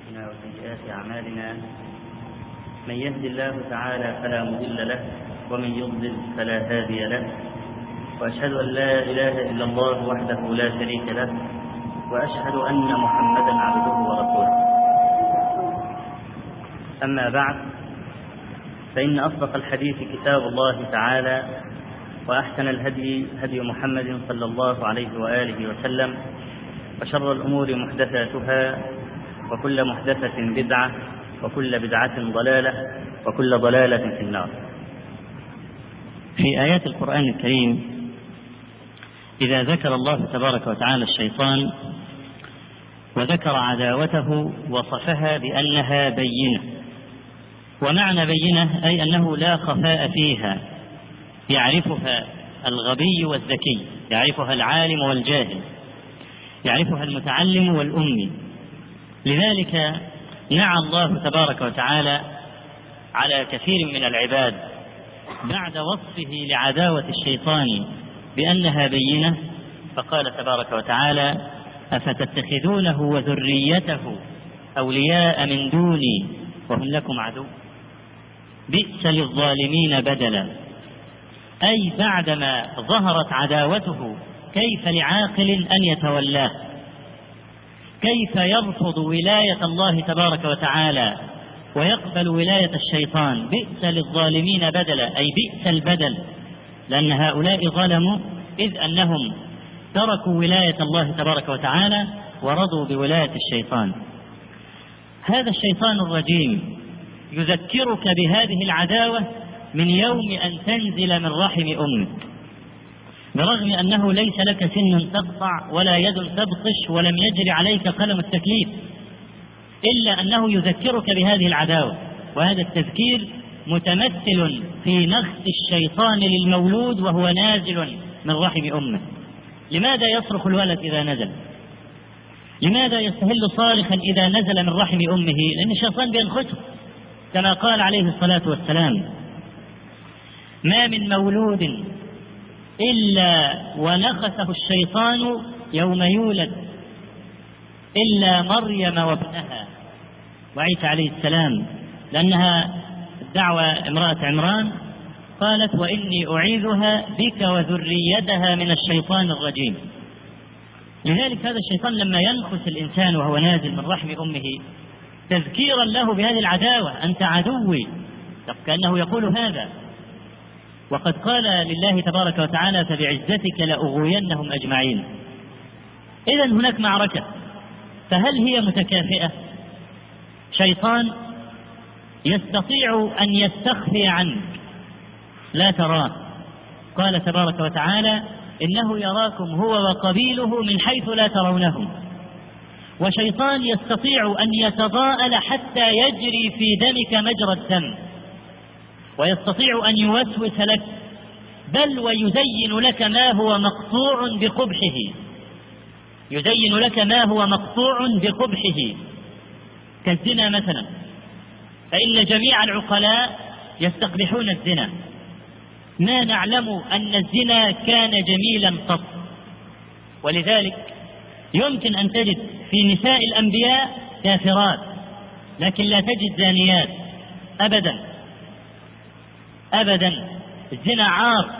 أنفسنا وسيئات أعمالنا، من يهد الله تعالى فلا مضل له ومن يضلل فلا هادي له، وأشهد أن لا إله إلا الله وحده لا شريك له، وأشهد أن محمدا عبده ورسوله. أما بعد، فإن أصدق الحديث كتاب الله تعالى، وأحسن الهدي هدي محمد صلى الله عليه وآله وسلم، وشر الأمور محدثاتها، وكل محدثة بدعة، وكل بدعة ضلالة، وكل ضلالة في النار. في آيات القرآن الكريم إذا ذكر الله تبارك وتعالى الشيطان وذكر عداوته وصفها بأنها بينة، ومعنى بينة أي أنه لا خفاء فيها، يعرفها الغبي والذكي، يعرفها العالم والجاهل، يعرفها المتعلم والأمي. لذلك نعى الله تبارك وتعالى على كثير من العباد بعد وصفه لعداوة الشيطان بأنها بينة، فقال تبارك وتعالى: أفتتخذونه وذريته أولياء من دوني وهم لكم عدو بئس للظالمين بدلا. أي بعدما ظهرت عداوته كيف لعاقل أن يتولاه؟ كيف يرفض ولاية الله تبارك وتعالى ويقبل ولاية الشيطان؟ بئس للظالمين بدلا، أي بئس البدل، لأن هؤلاء ظلموا إذ أنهم تركوا ولاية الله تبارك وتعالى ورضوا بولاية الشيطان. هذا الشيطان الرجيم يذكرك بهذه العداوة من يوم أن تنزل من رحم أمك، برغم أنه ليس لك سن تقطع ولا يد تبطش ولم يجري عليك قلم التكليف، إلا أنه يذكرك بهذه العداوة. وهذا التذكير متمثل في نخس الشيطان للمولود وهو نازل من رحم أمه. لماذا يصرخ الولد إذا نزل؟ لماذا يستهل صارخا إذا نزل من رحم أمه؟ لأن الشيطان بينخسه، كما قال عليه الصلاة والسلام: ما من مولود إلا ونخسه الشيطان يوم يولد إلا مريم وابنها وعيسى عليه السلام، لأنها دعوة امرأة عمران قالت: وإني أعيذها بك وذريتها من الشيطان الرجيم. لذلك هذا الشيطان لما ينخس الإنسان وهو نازل من رحم أمه تذكيرا له بهذه العداوة: أنت عدوي، كأنه يقول هذا. وقد قال لله تبارك وتعالى: فبعزتك لأغوينهم أجمعين. إذن هناك معركة، فهل هي متكافئة؟ شيطان يستطيع أن يستخفي عنك لا تراه، قال تبارك وتعالى: إنه يراكم هو وقبيله من حيث لا ترونهم. وشيطان يستطيع أن يتضاءل حتى يجري في دمك مجرى الدم، ويستطيع أن يوسوس لك، بل ويزين لك ما هو مقطوع بقبحه، يزين لك ما هو مقطوع بقبحه، كالزنا مثلا، فإن جميع العقلاء يستقبحون الزنا، ما نعلم أن الزنا كان جميلا قط. ولذلك يمكن أن تجد في نساء الأنبياء كافرات، لكن لا تجد زانيات أبدا أبدا. الزنا عار،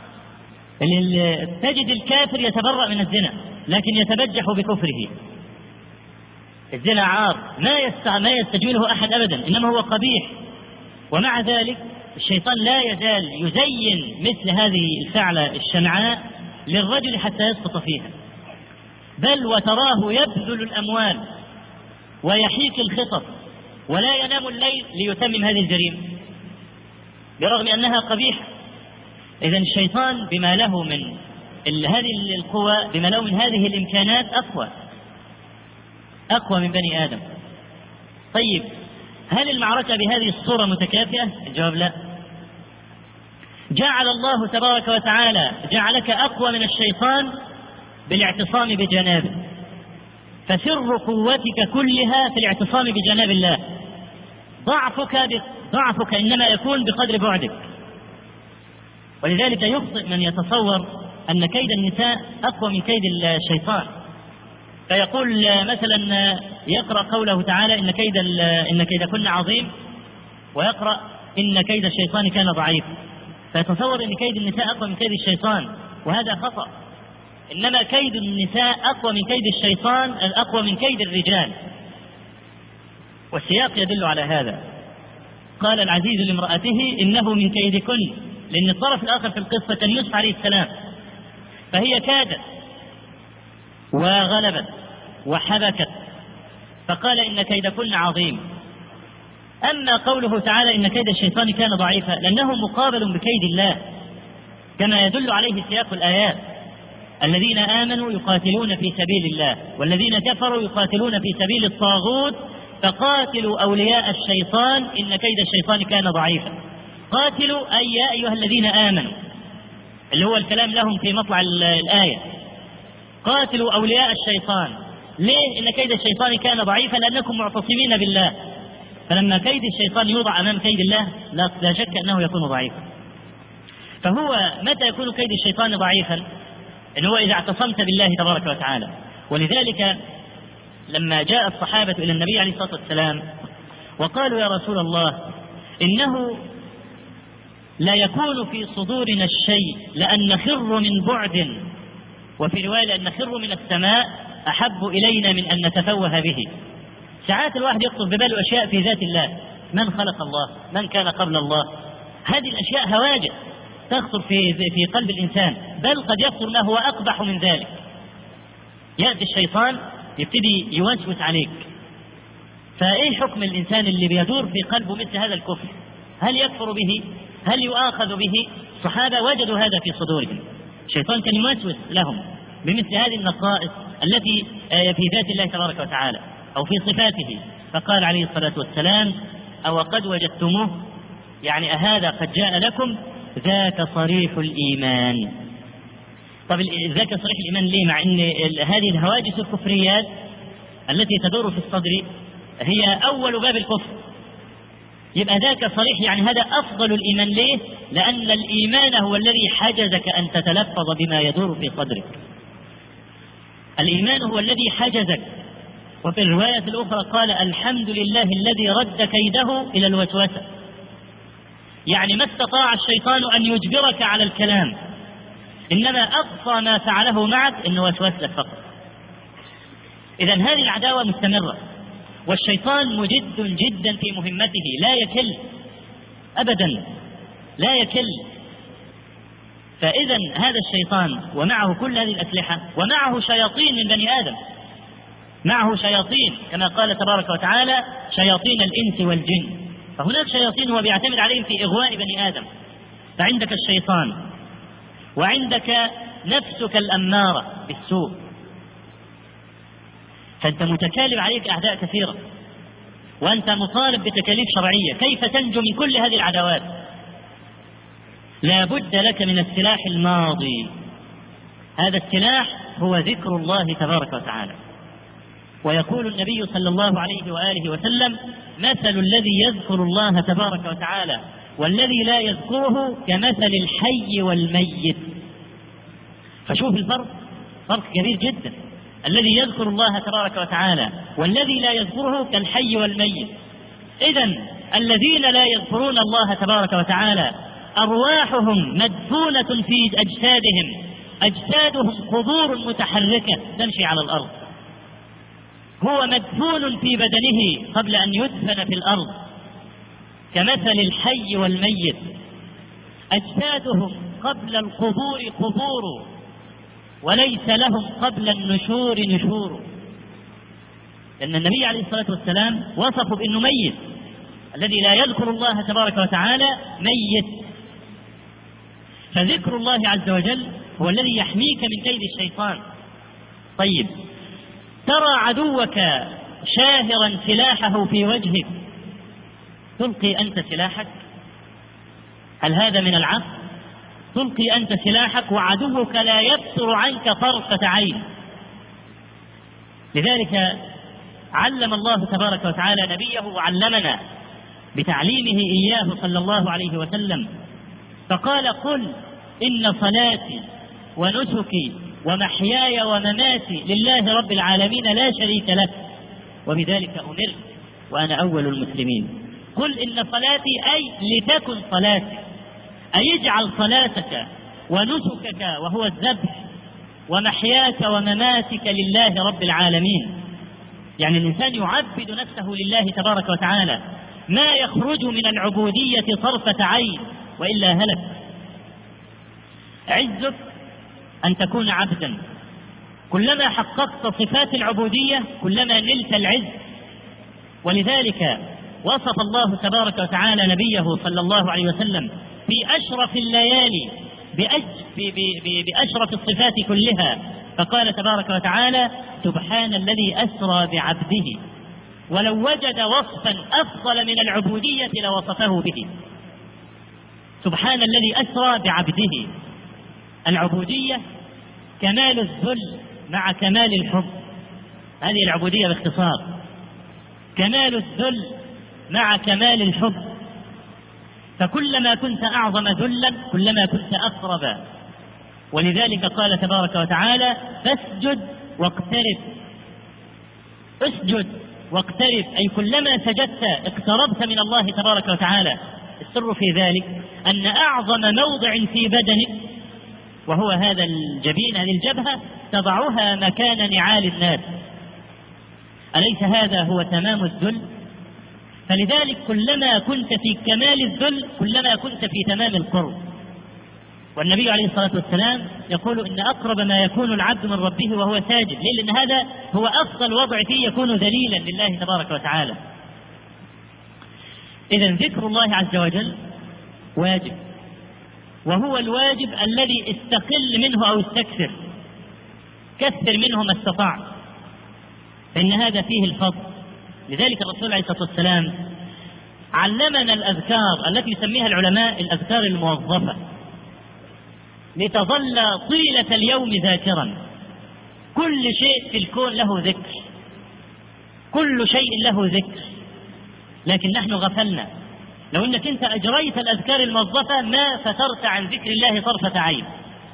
تجد الكافر يتبرأ من الزنا لكن يتبجح بكفره. الزنا عار ما يستجوله أحد أبدا، إنما هو قبيح. ومع ذلك الشيطان لا يزال يزين مثل هذه الفعلة الشنعاء للرجل حتى يسقط فيها، بل وتراه يبذل الأموال ويحيك الخطط ولا ينام الليل ليتمم هذه الجريمة برغم أنها قبيحة. إذن الشيطان بما له من هذه القوى، بما له من هذه الإمكانات، أقوى من بني آدم. طيب، هل المعركة بهذه الصورة متكافئة؟ الجواب لا. جعل الله تبارك وتعالى جعلك أقوى من الشيطان بالاعتصام بجنابه، فسر قوتك كلها في الاعتصام بجناب الله. ضعفك إنما يكون بقدر بعدك. ولذلك يخطئ من يتصور أن كيد النساء أقوى من كيد الشيطان، فيقول مثلا يقرأ قوله تعالى إن كيدكن عظيم، ويقرأ إن كيد الشيطان كان ضعيف، فيتصور أن كيد النساء أقوى من كيد الشيطان، وهذا خطأ. إنما كيد النساء أقوى من كيد الشيطان، الأقوى من كيد الرجال، والسياق يدل على هذا. قال العزيز لامرأته إنه من كيدكن، لأن الطرف الآخر في القصة كان يوسف عليه السلام، فهي كادت وغلبت وحبكت، فقال إن كيدكن عظيم. أما قوله تعالى إن كيد الشيطان كان ضعيفا، لأنه مقابل بكيد الله كما يدل عليه سياق الآيات: الذين آمنوا يقاتلون في سبيل الله والذين كفروا يقاتلون في سبيل الطاغوت فقاتلوا أولياء الشيطان إن كيد الشيطان كان ضعيفا. قاتلوا أي يا أيها الذين آمنوا، اللي هو الكلام لهم في مطلع الآية. قاتلوا أولياء الشيطان. ليه؟ إن كيد الشيطان كان ضعيفا، لأنكم معتصمين بالله، فلما كيد الشيطان يوضع أمام كيد الله لا شك أنه يكون ضعيفا. فهو متى يكون كيد الشيطان ضعيفا؟ إن هو إذا اعتصمت بالله تبارك وتعالى. ولذلك لما جاء الصحابة إلى النبي عليه الصلاة والسلام وقالوا يا رسول الله إنه لا يكون في صدورنا الشيء لأن نخر من بعد، وفي رواية لأن نخر من السماء أحب إلينا من أن نتفوه به. ساعات الواحد يخطر بباله أشياء في ذات الله، من خلق الله، من كان قبل الله، هذه الأشياء هواجس تخطر في قلب الإنسان، بل قد يخطر ما هو أقبح من ذلك. يأتي الشيطان يبتدي يوسوس عليك، فإيه حكم الإنسان اللي بيدور في قلبه مثل هذا الكفر؟ هل يكفر به؟ هل يؤاخذ به؟ الصحابة وجدوا هذا في صدورهم، الشيطان كان يوسوس لهم بمثل هذه النقائص التي في ذات الله تبارك وتعالى أو في صفاته، فقال عليه الصلاة والسلام: أو قد وجدتموه، يعني أهذا قد جاء لكم؟ ذاك صريح الإيمان. طب ذاك صريح الإيمان ليه؟ مع أن هذه الهواجس الكفريات التي تدور في الصدر هي أول باب الكفر، يبقى ذاك صريح، يعني هذا أفضل الإيمان. ليه؟ لأن الإيمان هو الذي حجزك أن تتلفظ بما يدور في صدرك، الإيمان هو الذي حجزك. وفي الرواية الأخرى قال: الحمد لله الذي رد كيده إلى الوسوسة، يعني ما استطاع الشيطان أن يجبرك على الكلام، إنما أقصى ما فعله معك إنه وسوس لك فقط. إذن هذه العداوة مستمرة، والشيطان مجد جدا في مهمته، لا يكل أبدا، لا يكل. فإذا هذا الشيطان ومعه كل هذه الأسلحة، ومعه شياطين من بني آدم، معه شياطين كما قال تبارك وتعالى: شياطين الإنس والجن. فهناك شياطين هو بيعتمد عليهم في إغواء بني آدم. فعندك الشيطان، وعندك نفسك الأمارة بالسوء، فأنت متكالب عليك أعداء كثيرة، وأنت مطالب بتكاليف شرعية. كيف تنجو من كل هذه العداوات؟ لا بد لك من السلاح الماضي. هذا السلاح هو ذكر الله تبارك وتعالى. ويقول النبي صلى الله عليه وآله وسلم: مثل الذي يذكر الله تبارك وتعالى والذي لا يذكره كمثل الحي والميت. فشوف الفرق، فرق كبير جدا. الذي يذكر الله تبارك وتعالى والذي لا يذكره كالحي والميت. إذن الذين لا يذكرون الله تبارك وتعالى أرواحهم مدفونة في أجسادهم، أجسادهم قبور متحركة تمشي على الأرض، هو مدفون في بدنه قبل أن يدفن في الأرض، كمثل الحي والميت. أجسادهم قبل القبور قبور، وليس لهم قبل النشور نشور. لأن النبي عليه الصلاة والسلام وصفه بأنه ميت، الذي لا يذكر الله تبارك وتعالى ميت. فذكر الله عز وجل هو الذي يحميك من كيد الشيطان. طيب، ترى عدوك شاهرا سلاحه في وجهك، تلقي أنت سلاحك؟ هل هذا من العقل؟ تلقي أنت سلاحك وعدوك لا يبصر عنك طرفة عين. لذلك علم الله تبارك وتعالى نبيه وعلمنا بتعليمه إياه صلى الله عليه وسلم، فقال: قل إن صلاتي ونسكي ومحياي ومماتي لله رب العالمين لا شريك له، وبذلك أمرت وأنا أول المسلمين. قل إن صلاتي أي لتكن صلاتي، أي اجعل صلاتك ونسكك وهو الذبح ومحياك ومماتك لله رب العالمين. يعني الإنسان يعبد نفسه لله تبارك وتعالى، ما يخرج من العبودية طرفة عين وإلا هلك. عزك أن تكون عبدا، كلما حققت صفات العبودية كلما نلت العز. ولذلك وصف الله تبارك وتعالى نبيه صلى الله عليه وسلم في أشرف الليالي بأشرف الصفات كلها، فقال تبارك وتعالى: سبحان الذي أسرى بعبده. ولو وجد وصفا أفضل من العبودية لوصفه به. سبحان الذي أسرى بعبده. العبودية كمال الذل مع كمال الحب، هذه العبودية باختصار، كمال الذل مع كمال الحب. فكلما كنت أعظم ذلا كلما كنت أقرب. ولذلك قال تبارك وتعالى: فاسجد واقترب. اسجد واقترب، أي كلما سجدت اقتربت من الله تبارك وتعالى. السر في ذلك أن أعظم موضع في بدنك وهو هذا الجبين، هذه الجبهة، تضعها مكان نعال الناس. أليس هذا هو تمام الذل؟ فلذلك كلما كنت في كمال الذل كلما كنت في تمام القرب. والنبي عليه الصلاة والسلام يقول: إن أقرب ما يكون العبد من ربه وهو ساجد. ليه؟ لأن هذا هو أفضل وضع فيه يكون ذليلا لله تبارك وتعالى. إذن ذكر الله عز وجل واجب، وهو الواجب الذي استقل منه أو استكثر، كثر منه ما استطاع، فإن هذا فيه الفضل. لذلك الرسول عليه الصلاة والسلام علمنا الأذكار التي يسميها العلماء الأذكار الموظفة، لتظل طيلة اليوم ذاكرا. كل شيء في الكون له ذكر، كل شيء له ذكر، لكن نحن غفلنا. لو أنك أنت أجريت الأذكار الموظفة ما فترت عن ذكر الله طرفة عين.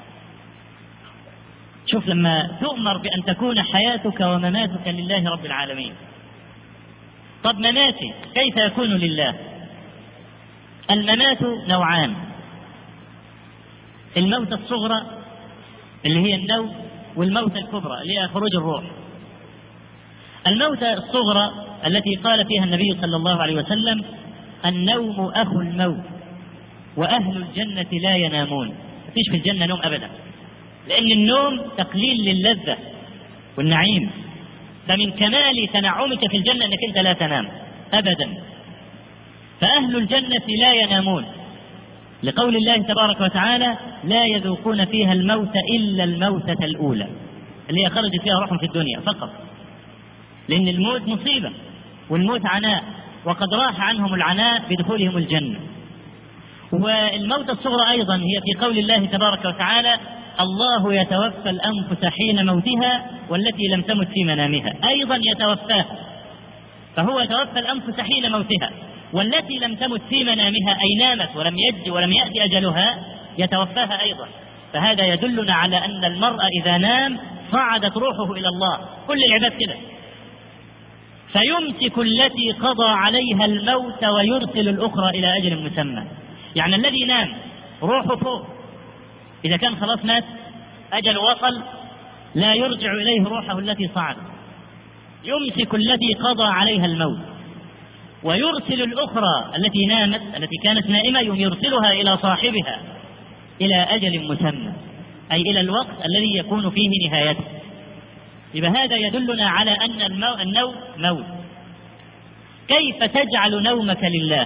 شوف لما تؤمر بأن تكون حياتك ومماتك لله رب العالمين. طب مماتي كيف يكون لله؟ الممات نوعان: الموت الصغرى اللي هي النوم، والموت الكبرى اللي هي خروج الروح. الموت الصغرى التي قال فيها النبي صلى الله عليه وسلم: النوم أخو الموت وأهل الجنة لا ينامون. مفيش في الجنة نوم أبدا، لأن النوم تقليل للذة والنعيم. فمن كمال تنعمك في الجنة أنك أنت لا تنام أبدا. فأهل الجنة لا ينامون، لقول الله تبارك وتعالى: لا يذوقون فيها الموت إلا الموتة الأولى، اللي هي خرجت فيها روحهم في الدنيا فقط، لأن الموت مصيبة والموت عناء، وقد راح عنهم العناء بدخولهم الجنة. والموت الصغرى أيضا هي في قول الله تبارك وتعالى: الله يتوفى الأنفس حين موتها والتي لم تمت في منامها. أيضا يتوفاها، فهو يتوفى الأنفس حين موتها، والتي لم تمت في منامها أي نامت ولم يأتي أجلها يتوفاها أيضا. فهذا يدلنا على أن المرء إذا نام صعدت روحه إلى الله. كل العباد كده. فيمسك التي قضى عليها الموت ويرسل الأخرى إلى أجل مسمى. يعني الذي نام روحه فوق، إذا كان خلاص مات أجل وصل لا يرجع إليه روحه التي صعدت. يمسك التي قضى عليها الموت ويرسل الأخرى التي نامت، التي كانت نائمة، يرسلها إلى صاحبها إلى أجل مسمى، أي إلى الوقت الذي يكون فيه نهايته. يبقى هذا يدلنا على أن النوم موت. كيف تجعل نومك لله؟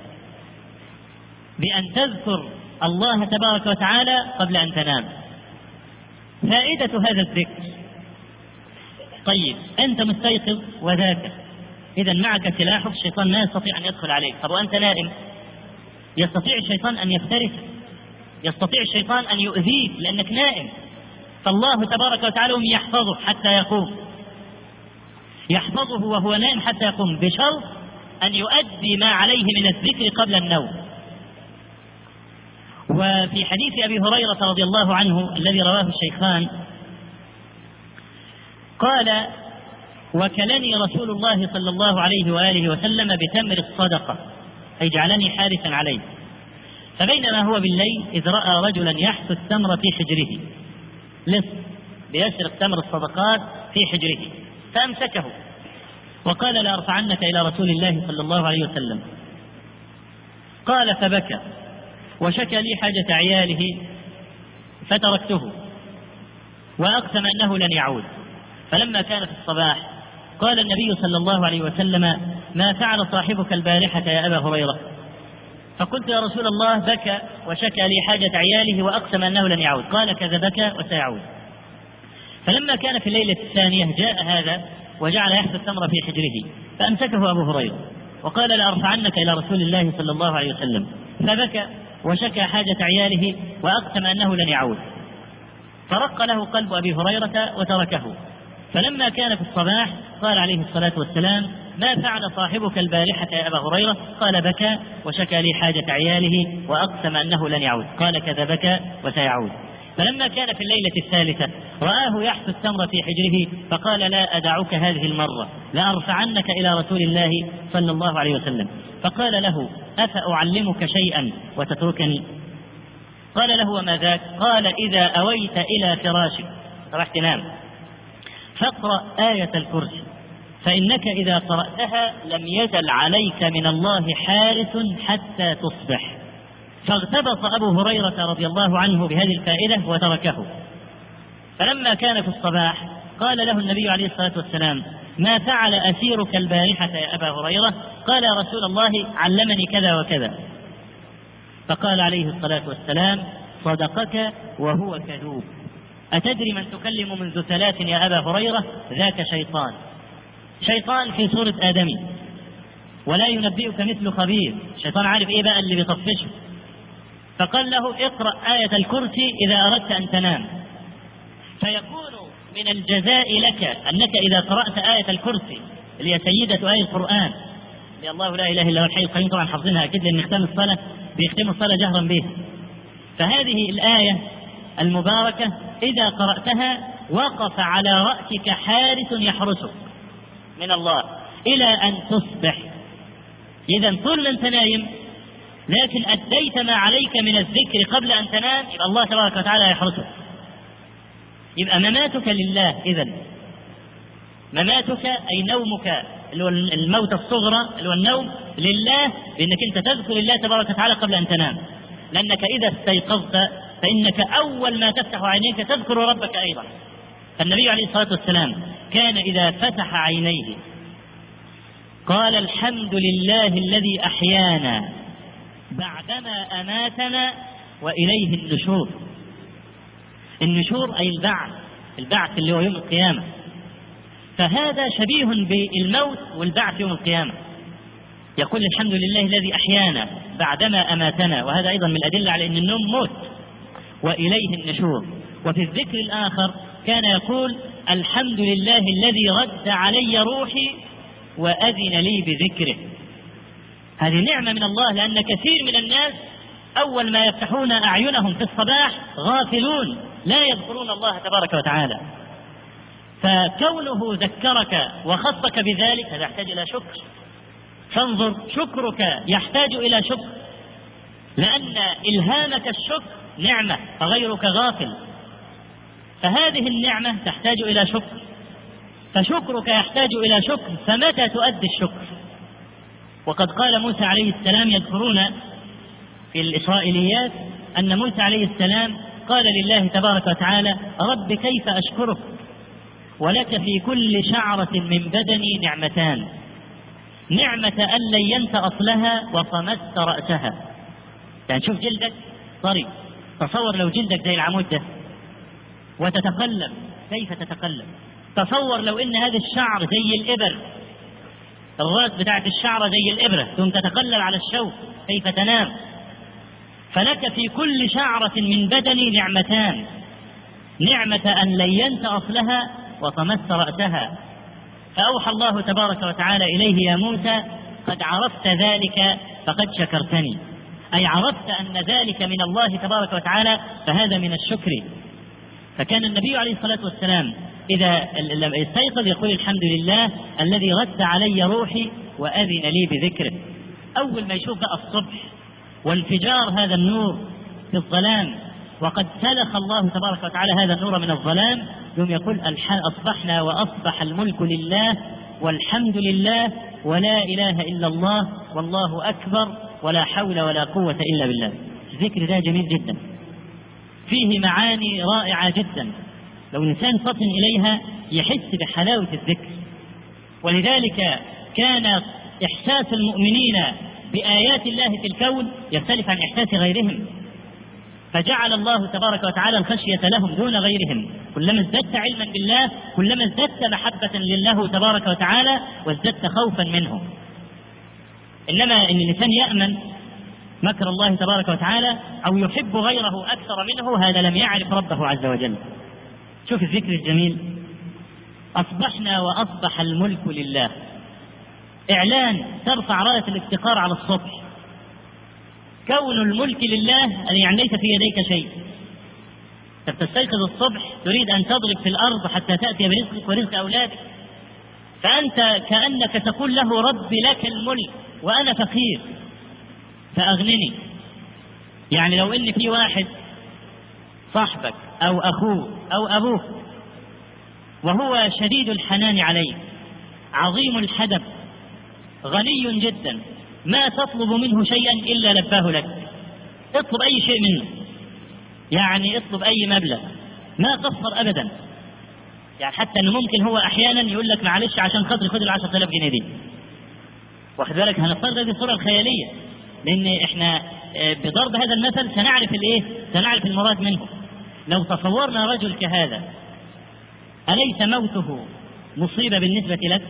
بأن تذكر الله تبارك وتعالى قبل أن تنام. فائدة هذا الذكر: طيب أنت مستيقظ وذاكر، إذا معك سلاحك، الشيطان لا يستطيع أن يدخل عليك. طب وأنت نائم يستطيع الشيطان أن يفترسك، يستطيع الشيطان أن يؤذيك لأنك نائم. فالله تبارك وتعالى يحفظه حتى يقوم، يحفظه وهو نائم حتى يقوم، بشرط أن يؤدي ما عليه من الذكر قبل النوم. وفي حديث أبي هريرة رضي الله عنه الذي رواه الشيخان قال: وكلني رسول الله صلى الله عليه وآله وسلم بتمر الصدقة، أي جعلني حارسا عليه. فبينما هو بالليل إذ رأى رجلا يحث التمر في حجره، لص بيسرق تمر الصدقات في حجره، فأمسكه وقال لأرفعنك إلى رسول الله صلى الله عليه وسلم. قال فبكى وشكى لي حاجة عياله فتركته وأقسم أنه لن يعود. فلما كان في الصباح قال النبي صلى الله عليه وسلم: ما فعل صاحبك البارحة يا أبا هريرة؟ فقلت: يا رسول الله بكى وشكى لي حاجة عياله وأقسم أنه لن يعود. قال: كذبك وسيعود. فلما كان في الليلة الثانية جاء هذا وجعل يحث التمر في حجره، فأمسكه أبو هريرة وقال: لأرفعنك إلى رسول الله صلى الله عليه وسلم. فبكى وشكى حاجة عياله وأقسم أنه لن يعود. فرق له قلب أبي هريرة وتركه. فلما كان في الصباح قال عليه الصلاة والسلام: ما فعل صاحبك البارحة يا أبا هريرة؟ قال: بكى وشكى لي حاجة عياله وأقسم أنه لن يعود. قال: كذبك وسيعود. فلما كان في الليلة الثالثة رآه يحث التمر في حجره، فقال: لا أدعك هذه المرة، لأرفعنك إلى رسول الله صلى الله عليه وسلم. فقال له: أفأعلمك شيئا وتتركني؟ قال له: وما ذاك؟ قال: إذا أويت إلى فراشك، راح تنام، فاقرأ آية الكرسي، فإنك إذا قرأتها لم يزل عليك من الله حارس حتى تصبح. فاغتبط أبو هريرة رضي الله عنه بهذه الفائدة وتركه. فلما كان في الصباح قال له النبي عليه الصلاة والسلام: ما فعل أسيرك البارحة يا أبا هريرة؟ قال: يا رسول الله علمني كذا وكذا. فقال عليه الصلاة والسلام: صدقك وهو كذوب. أتدري من تكلم منذ 3 يا أبا هريرة؟ ذاك شيطان، شيطان في صورة آدمي، ولا ينبئك مثل خبير. شيطان عارف إيه بقى اللي بيطفشه. فقال له: اقرأ آية الكرسي إذا أردت أن تنام، فيكون من الجزاء لك أنك إذا قرأت آية الكرسي اللي هي سيدة آية القرآن، اللي الله لا إله إلا هو الحي القيوم، طبعا حافظينها أكيد لأن نختم الصلاة بيختموا الصلاة جهرا بها. فهذه الآية المباركة إذا قرأتها وقف على رأسك حارس يحرسك من الله إلى أن تصبح. إذا طول ما أنت نايم لكن أديت ما عليك من الذكر قبل أن تنام، يبقى الله تبارك وتعالى يحرسك. يبقى مماتك لله. إذن مماتك أي نومك اللي هو الموت الصغرى اللي هو النوم لله، بأنك أنت تذكر الله تبارك وتعالى قبل أن تنام، لأنك إذا استيقظت فإنك أول ما تفتح عينيك تذكر ربك أيضا. النبي عليه الصلاة والسلام كان إذا فتح عينيه قال: الحمد لله الذي أحيانا بعدما أماتنا وإليه النشور. النشور أي البعث اللي هو يوم القيامة. فهذا شبيه بالموت والبعث يوم القيامة. يقول: الحمد لله الذي أحيانا بعدما أماتنا، وهذا أيضا من الأدلة على أن النوم موت، وإليه النشور. وفي الذكر الآخر كان يقول: الحمد لله الذي رد علي روحي وأذن لي بذكره. هذه نعمة من الله، لأن كثير من الناس أول ما يفتحون أعينهم في الصباح غافلون لا يذكرون الله تبارك وتعالى. فكونه ذكرك وخصك بذلك هذا يحتاج إلى شكر. فانظر، شكرك يحتاج إلى شكر، لأن إلهامك الشكر نعمة فغيرك غافل، فهذه النعمة تحتاج إلى شكر، فشكرك يحتاج إلى شكر. فمتى تؤدي الشكر؟ وقد قال موسى عليه السلام، يذكرون في الإسرائيليات أن موسى عليه السلام قال لله تبارك وتعالى: رب كيف أشكرك ولك في كل شعرة من بدني نعمتان، نعمة أن لينت أصلها وطمست رأسها. يعني شوف جلدك طري، تصور لو جلدك زي العمود ده وتتقلب، كيف تتقلب؟ تصور لو إن هذا الشعر زي الإبر، الرأس بتاعت الشعر زي الإبرة، ثم تتقلب على الشوك، كيف تنام؟ فلك في كل شعرة من بدني نعمتان، نعمة أن لينت أصلها وطمست رأسها. فأوحى الله تبارك وتعالى إليه: يا موسى قد عرفت ذلك فقد شكرتني، أي عرفت أن ذلك من الله تبارك وتعالى، فهذا من الشكر. فكان النبي عليه الصلاة والسلام إذا لم يستيقظ يقول الحمد لله الذي رد علي روحي وأذن لي بذكره. أول ما يشوف بقى الصبح وانفجار هذا النور في الظلام، وقد سلخ الله تبارك وتعالى هذا النور من الظلام، يوم يقول أصبحنا وأصبح الملك لله والحمد لله ولا إله إلا الله والله أكبر ولا حول ولا قوة إلا بالله. الذكر ده جميل جدا، فيه معاني رائعة جدا، لو الإنسان فطن إليها يحس بحلاوة الذكر. ولذلك كان إحساس المؤمنين بآيات الله في الكون يختلف عن إحساس غيرهم، فجعل الله تبارك وتعالى الخشية لهم دون غيرهم. كلما ازددت علما بالله كلما ازددت محبة لله تبارك وتعالى وازددت خوفا منه. إنما إن الإنسان يأمن مكر الله تبارك وتعالى أو يحب غيره أكثر منه، هذا لم يعرف ربه عز وجل. شوف الذكر الجميل، أصبحنا وأصبح الملك لله، إعلان ترفع راية الافتقار على الصبح، كون الملك لله يعني ليس في يديك شيء. تستيقظ الصبح تريد أن تضرب في الأرض حتى تأتي برزقك ورزق أولادك، فأنت كأنك تقول له رب لك الملك وأنا فقير فأغنني. يعني لو إن في واحد صاحبك أو أخوك أو أبوك وهو شديد الحنان عليك عظيم الحدب غني جدا، ما تطلب منه شيئا إلا لباه لك، اطلب أي شيء منه، يعني اطلب أي مبلغ ما قصر أبدا. يعني حتى أنه ممكن هو أحيانا يقول لك معلش عشان خاطري خذ 10,000 جنيه دي، واخد بالك؟ هنفترض هذه الصورة الخيالية، لأن إحنا بضرب هذا المثل سنعرف المراد منه. لو تصورنا رجل كهذا أليس موته مصيبة بالنسبة لك؟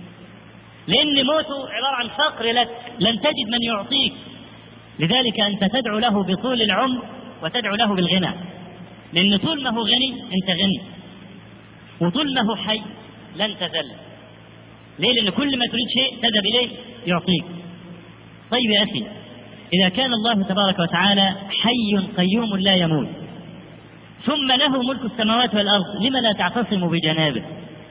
لأن موته عبارة عن فقر لك، لن تجد من يعطيك، لذلك أنت تدعو له بطول العمر وتدعو له بالغنى، لأن طول ما هو غني أنت غني، وطول ما هو حي لن تزل. ليه؟ لأن كل ما تريد شيء تذهب إليه يعطيك. طيب يا أخي، إذا كان الله تبارك وتعالى حي قيوم لا يموت ثم له ملك السماوات والأرض، لما لا تعتصم بجنابه؟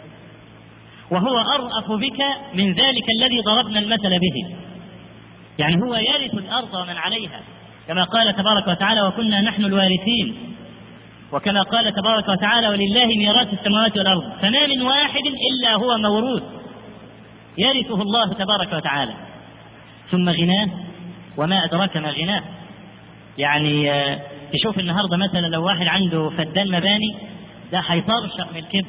وهو أرأف بك من ذلك الذي ضربنا المثل به. يعني هو يرث الأرض ومن عليها، كما قال تبارك وتعالى وكنا نحن الوارثين، وكما قال تبارك وتعالى ولله ميراث السماوات والأرض، فما من واحد إلا هو موروث يرثه الله تبارك وتعالى. ثم غناه، وما أدراك ما غناه. يعني تشوف النهاردة مثلا لو واحد عنده فدان مباني، ده هيطرشق من الكبر،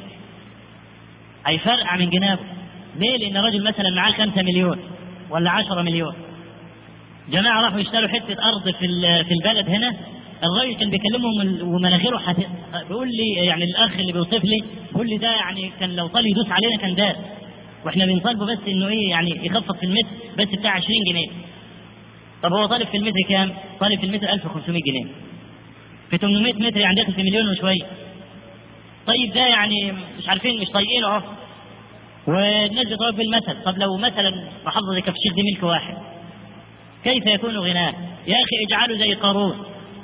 هيفرقع من جنابه. ليه؟ لأن رجل مثلا معاه 5 مليون ولا 10 مليون، جماعة راحوا يشتروا حتة أرض في البلد هنا، الراجل كان بيكلمهم ومناخيره بيقول لي، يعني الأخ اللي بيوصف لي بيقول لي ده يعني كان لو طال يدوس علينا كان دار، واحنا بنطالبه بس انه ايه يعني يخفض في المتر بس بتاع 20 جنيه. طب هو طالب في المتر كام؟ طالب في المتر 1500 جنيه، في 800 متر يعني داخل في مليون وشويه. طيب ده يعني مش عارفين، مش طايقينه اهو، والناس بتضرب بالمثل. طب لو مثلا محافظه زي كفر الشيخ دي ملك واحد، كيف يكون غناه؟ يا اخي اجعله زي قارون،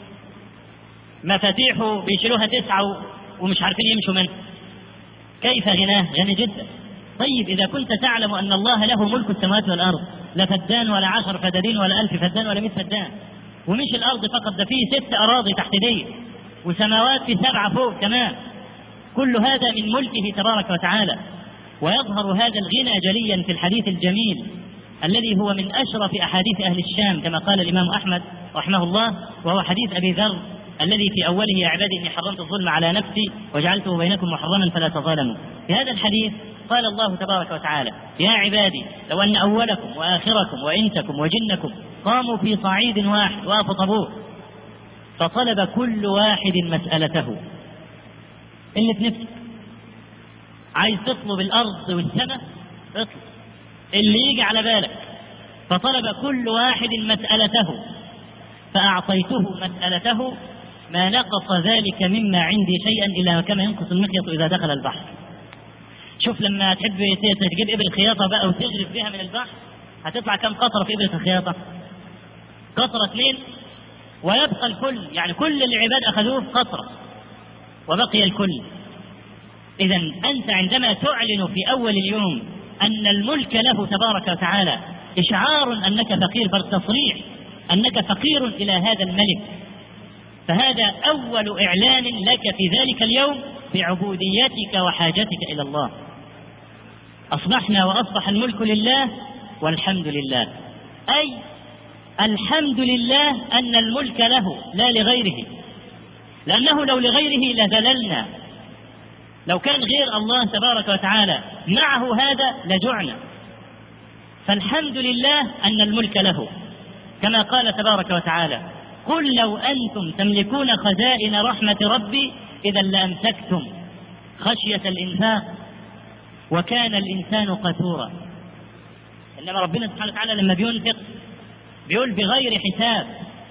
مفاتيحه بيشيلوها 9 ومش عارفين يمشوا منها. كيف غناه؟ غني جدا. طيب إذا كنت تعلم أن الله له ملك السماوات والأرض، لا فدان ولا 10 فدادين ولا 1000 فدان ولا 100 فدان، ومش الأرض فقط، ده فيه 6 أراضي تحت دي، وسماوات في 7 فوق كمان، كل هذا من ملكه تبارك وتعالى. ويظهر هذا الغنى جليا في الحديث الجميل الذي هو من أشرف أحاديث أهل الشام، كما قال الإمام أحمد رحمه الله، وهو حديث أبي ذر الذي في أوله يا عبادي إني حرمت الظلم على نفسي وجعلته بينكم محرما فلا تظالموا. في هذا الحديث قال الله تبارك وتعالى يا عبادي لو أن أولكم وآخركم وإنسكم وجنكم قاموا في صعيد واحد وقفوا طابور فطلب كل واحد مسألته، اللي في نفسك عايز تطلب الأرض والسماء اطلب اللي يجي على بالك، فطلب كل واحد مسألته فأعطيته مسألته ما نقص ذلك مما عندي شيئا إلا كما ينقص المخيط إذا دخل البحر. شوف لما تحب تجيب إبرة خياطة بقى وتغرف بها من البحر، هتطلع كم قطرة في إبرة الخياطة؟ قطرة 2، ويبقى الكل، يعني كل العباد أخذوه قطرة وبقي الكل. إذا أنت عندما تعلن في أول اليوم أن الملك له تبارك وتعالى إشعار أنك فقير، بل تصريح أنك فقير إلى هذا الملك، فهذا أول إعلان لك في ذلك اليوم بعبوديتك وحاجتك إلى الله. أصبحنا وأصبح الملك لله والحمد لله، أي الحمد لله أن الملك له لا لغيره، لأنه لو لغيره لذللنا، لو كان غير الله تبارك وتعالى معه هذا لجعنا. فالحمد لله أن الملك له، كما قال تبارك وتعالى: قل لو أنتم تملكون خزائن رحمة ربي إذا لأمسكتم خشية الإنفاق وكان الإنسان قتورا. إنما ربنا سبحانه وتعالى لما بينفق بيقول بغير حساب،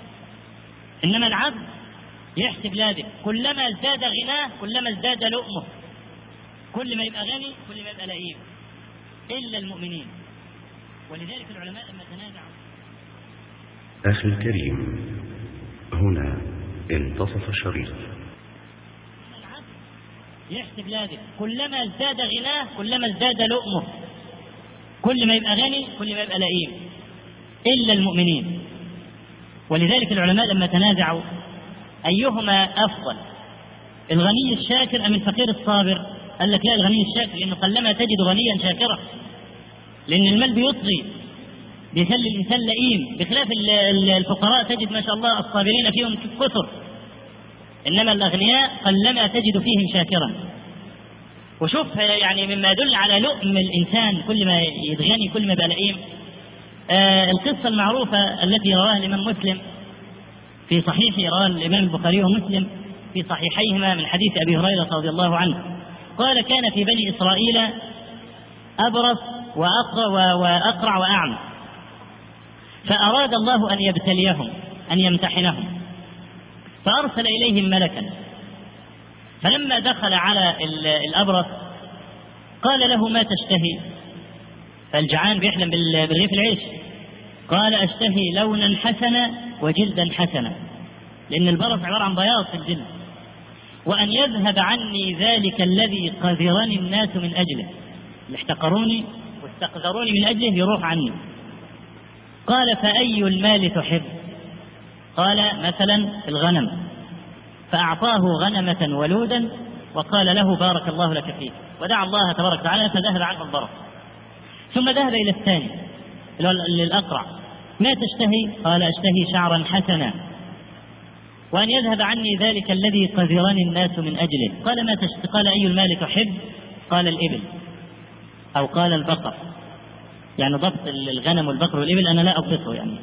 إنما العبد يحسب لازم، كلما ازداد غناه كلما ازداد لؤمه، كل ما يبقى غني كل ما يبقى لئيم، إلا المؤمنين. ولذلك العلماء لما تنازعوا. أخي الكريم، هنا انتصف الشريط. العبد يحسب لازم، كلما ازداد غناه كلما ازداد لؤمه، كل ما يبقى غني كل ما يبقى لئيم، إلا المؤمنين. ولذلك العلماء لما تنازعوا أيهما أفضل، الغني الشاكر أم الفقير الصابر؟ قال لك لا، الغني الشاكر، لأنه قلما تجد غنيا شاكرا، لأن المال بيطغي بيخلي الإنسان لئيم، بخلاف الفقراء تجد ما شاء الله الصابرين فيهم كثر، إنما الأغنياء قلما تجد فيهم شاكرا. وشوف يعني مما يدل على لؤم الإنسان، كل ما يتغني كل ما يبقى لئيم. القصة المعروفة التي رواها الإمام مسلم في صحيحه، رواه الإمام البخاري ومسلم في صحيحيهما من حديث أبي هريرة رضي الله عنه قال: كان في بني إسرائيل أبرص وأقرع وأعمى، فأراد الله أن يبتليهم، أن يمتحنهم، فأرسل إليهم ملكا. فلما دخل على الأبرص قال له: ما تشتهي؟ فالجعان بيحلم برغيف العيش، قال: أشتهي لونا حسنا وجلدا حسنا، لأن البرص عبارة عن بياض في الجلد، وأن يذهب عني ذلك الذي قذرني الناس من أجله، اللي احتقروني واستقذروني من أجله يروح عني. قال: فأي المال تحب؟ قال: مثلا الغنم. فأعطاه غنمة ولودا وقال له: بارك الله لك فيه، ودعا الله تبارك وتعالى فذهب عنه البرص. ثم ذهب إلى الثاني الأقرع: ما تشتهي؟ قال: أشتهي شعرا حسنا، وأن يذهب عني ذلك الذي قذرني الناس من أجله. قال: ما تشتهي؟ قال: أي المال تحب؟ قال: الإبل، أو قال البقر، يعني ضبط الغنم والبقر والإبل أنا لا أضبطه يعني.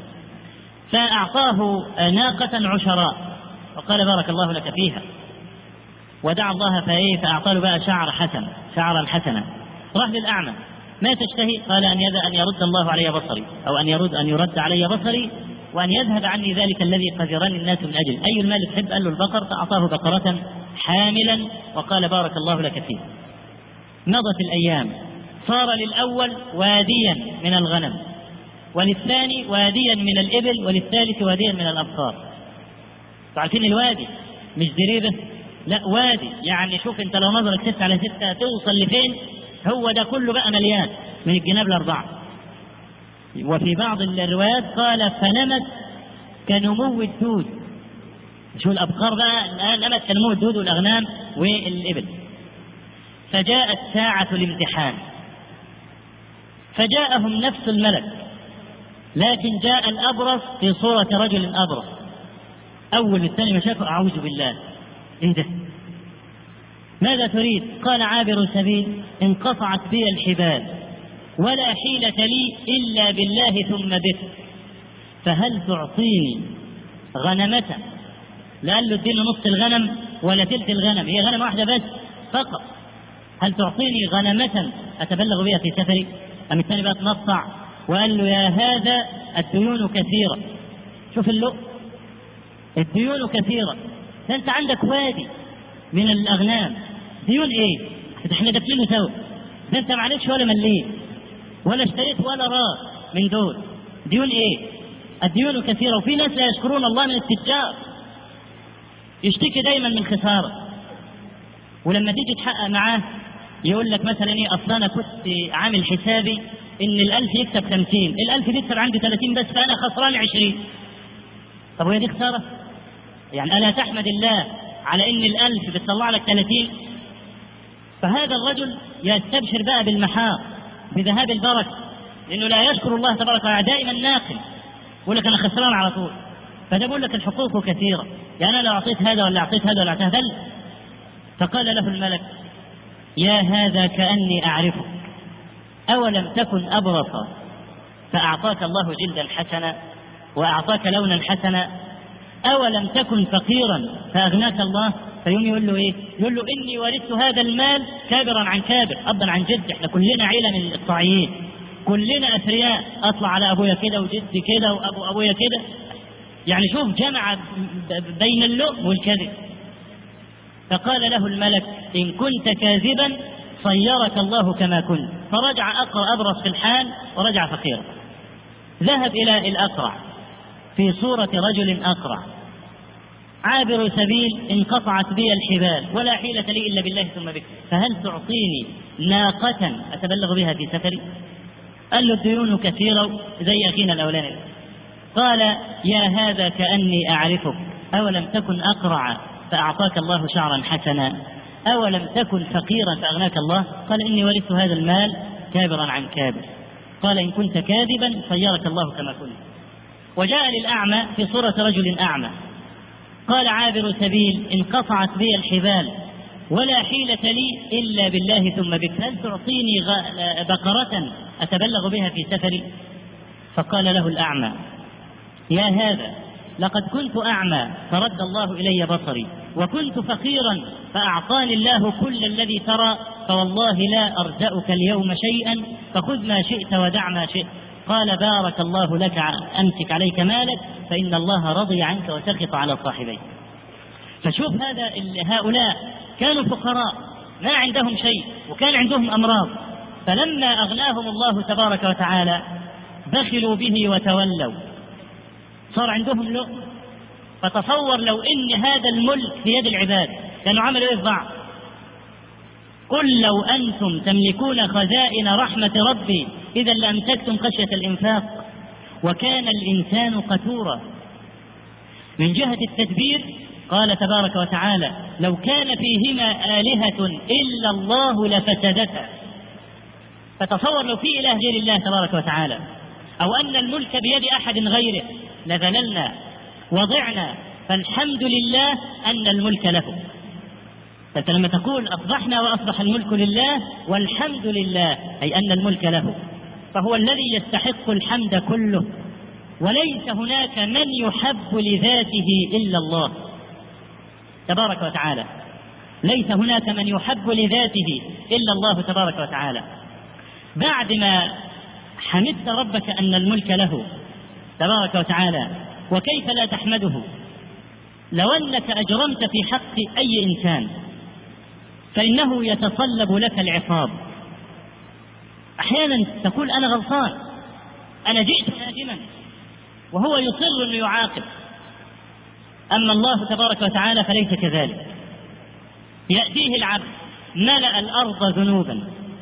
فأعطاه ناقة عشراء وقال: بارك الله لك فيها، ودعا الله فأعطاه بقى شعرا حسنا. راح للأعمى: ما تشتهي؟ قال: أن يرد الله علي بصري، أو أن يرد علي بصري، وأن يذهب عني ذلك الذي قذرني الناس من أجل. أي المال تحب؟ قال له: البقر. فأعطاه بقرة حاملا وقال: بارك الله لك فيه. مضت الأيام، صار للأول واديا من الغنم، وللثاني واديا من الإبل، وللثالث واديا من الأبقار. عارفين الوادي مش زريبة، لا وادي، يعني شوف انت لو نظرك 6 على 6 توصل لفين، هو ده كله بقى مليان من الجناب ال4. وفي بعض الروايات قال: فنمت كنمو الدود. شو الأبقار بقى نمت كنمو الدود والأغنام والإبل. فجاءت ساعة الامتحان، فجاءهم نفس الملك، لكن جاء الأبرص في صورة رجل أبرص. أول الثاني ما شافه: أعوذ بالله، إيه ده؟ ماذا تريد؟ قال: عابر سبيل، انقطعت بي الحبال، ولا حيلة لي إلا بالله ثم بك، فهل تعطيني غنمة؟ لا قال له اديني نص الغنم ولا تلت الغنم، هي غنمة واحدة بس فقط. هل تعطيني غنمة أتبلغ بها في سفري؟ أم الثاني بقى تنطع وقال له: يا هذا الديون كثيرة. شوف اللؤم، الديون كثيرة، فأنت عندك وادي من الأغنام، ديون إيه؟ احنا داخلينه سوا، ده أنت معلش ولا مليت ولا اشتريت ولا راس من دول، ديون إيه؟ الديون كثيرة. وفي ناس لا يشكرون الله من التجار، يشتكي دايما من خسارة، ولما تيجي تحقق معاه يقول لك مثلا ايه، اصل انا كنت عامل حسابي ان ال1000 يكسب 50، ال1000 بيكسب عندي 30 بس، فانا خسران 20. طب وهي دي خساره؟ يعني الا تحمد الله على ان ال1000 بتطلع لك 30؟ فهذا الرجل يستبشر بقى بالمحاق، بذهاب البركه، لانه لا يشكر الله تبارك وتعالى، دائما ناقم، يقول لك انا خسران على طول. فده بيقول لك الحقوق كثيره، يعني انا لو اعطيت هذا ولا اعطيت هذا ولا اعطيت هذا. فقال له الملك: يا هذا كأني أعرفك، أولم تكن أبرص فأعطاك الله جلدا حسنا وأعطاك لونا حسنا، أولم تكن فقيرا فأغناك الله. فيوم يقول له إيه؟ يقول له: إني ورثت هذا المال كابرا عن كابر، أبا عن جد، إحنا كلنا عيلة من الإقطاعيين، كلنا أثرياء، أطلع على أبويا كده وجدي كده وأبو أبويا كده. يعني شوف، جمع بين اللؤم والكذب. فقال له الملك: إن كنت كاذبا صيرك الله كما كنت. فرجع أبرص في الحال ورجع فقيرا. ذهب إلى الأقرع في صورة رجل أقرع عابر سبيل، انقطعت بي الحبال ولا حيلة لي إلا بالله ثم بك، فهل تعطيني ناقة أتبلغ بها في سفري؟ قال له: الديون كثيرة زي أخينا الأولاني. قال: يا هذا كأني أعرفك، أولم تكن أقرع فأعطاك الله شعرا حسنا، أولم تكن فقيرا فأغناك الله. قال: إني ورثت هذا المال كابرا عن كابر. قال: إن كنت كاذبا صيرك الله كما كنت. وجاء للأعمى في صورة رجل أعمى، قال: عابر سبيل، انقطعت بي الحبال ولا حيلة لي إلا بالله ثم بك، هل تعطيني بقرة أتبلغ بها في سفري؟ فقال له الأعمى: يا هذا، لقد كنت أعمى فرد الله إلي بصري، وكنت فقيرا فأعطاني الله كل الذي ترى، فوالله لا أرجأك اليوم شيئا، فخذ ما شئت ودع ما شئت. قال: بارك الله لك، أمسك عليك مالك، فإن الله رضي عنك وسخط على صاحبيك. فشوف هؤلاء كانوا فقراء ما عندهم شيء، وكان عندهم أمراض، فلما أغناهم الله تبارك وتعالى بخلوا به وتولوا، صار عندهم لؤم. فتصور لو إن هذا الملك في يد العباد، كانوا عملوا إيه في بعض؟ قل لو أنتم تملكون خزائن رحمة ربي إذا لأمسكتم خشية الإنفاق، وكان الإنسان قتورا. من جهة التدبير قال تبارك وتعالى: لو كان فيهما آلهة إلا الله لفسدتا. فتصور لو في إله غير الله تبارك وتعالى، أو أن الملك بيد أحد غيره، لذللنا وضعنا، فالحمد لله أن الملك له. فأنت لما تقول أصبحنا وأصبح الملك لله والحمد لله، أي أن الملك له، فهو الذي يستحق الحمد كله، وليس هناك من يحب لذاته إلا الله تبارك وتعالى. ليس هناك من يحب لذاته إلا الله تبارك وتعالى. بعد ما حمدت ربك أن الملك له تبارك وتعالى، وكيف لا تحمده؟ لو أنك أجرمت في حق أي إنسان فإنه يتصلب لك العقاب. أحيانا تقول: أنا غلطان، أنا جئت نادما، وهو يصر أن يعاقب. أما الله تبارك وتعالى فليس كذلك. يأتيه العبد ملأ الأرض ذنوبا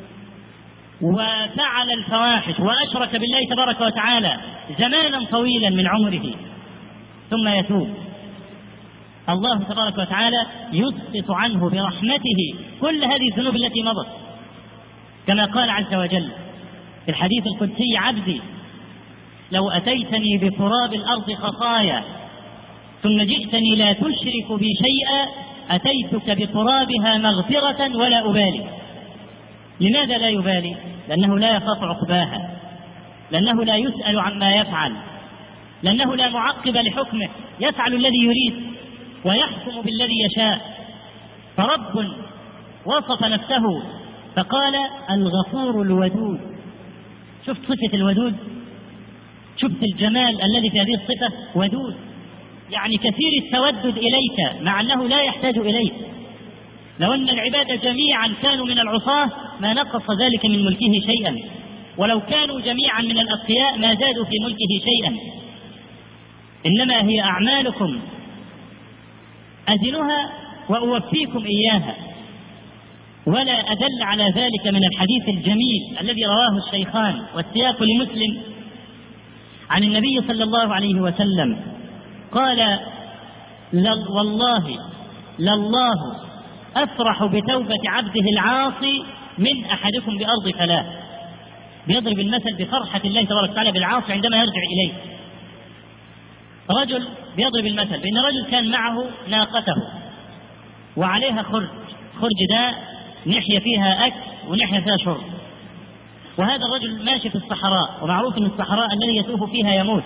وفعل الفواحش وأشرك بالله تبارك وتعالى زمانا طويلا من عمره، ثم يتوب، الله تبارك وتعالى يسقط عنه برحمته كل هذه الذنوب التي مضت، كما قال عز وجل في الحديث القدسي: عبدي لو أتيتني بتراب الأرض خطايا ثم جئتني لا تشرك بي شيئا أتيتك بترابها مغفرة ولا أبالي. لماذا لا يبالي؟ لأنه لا يخاف عقباها، لأنه لا يسأل عما يفعل، لأنه لا معقب لحكمه، يفعل الذي يريد ويحكم بالذي يشاء. فرب وصف نفسه فقال: الغفور الودود. شفت صفة الودود؟ شفت الجمال الذي في هذه الصفة؟ ودود، يعني كثير التودد إليك مع أنه لا يحتاج إليك. لو أن العباد جميعا كانوا من العصاة ما نقص ذلك من ملكه شيئا، ولو كانوا جميعا من الأتقياء ما زادوا في ملكه شيئا. إنما هي أعمالكم أزنها وأوفيكم إياها. ولا أدل على ذلك من الحديث الجميل الذي رواه الشيخان والسياق لمسلم عن النبي صلى الله عليه وسلم قال: والله لله أفرح بتوبة عبده العاصي من أحدكم بأرض فلاة. بيضرب المثل بفرحة الله تبارك وتعالى بالعاصي عندما يرجع إليه. رجل بيضرب المثل بأن رجل كان معه ناقته وعليها خرج ده ناحية فيها أكل وناحية فيها شرب، وهذا الرجل ماشي في الصحراء، ومعروف أن الصحراء الذي يتوه فيها يموت.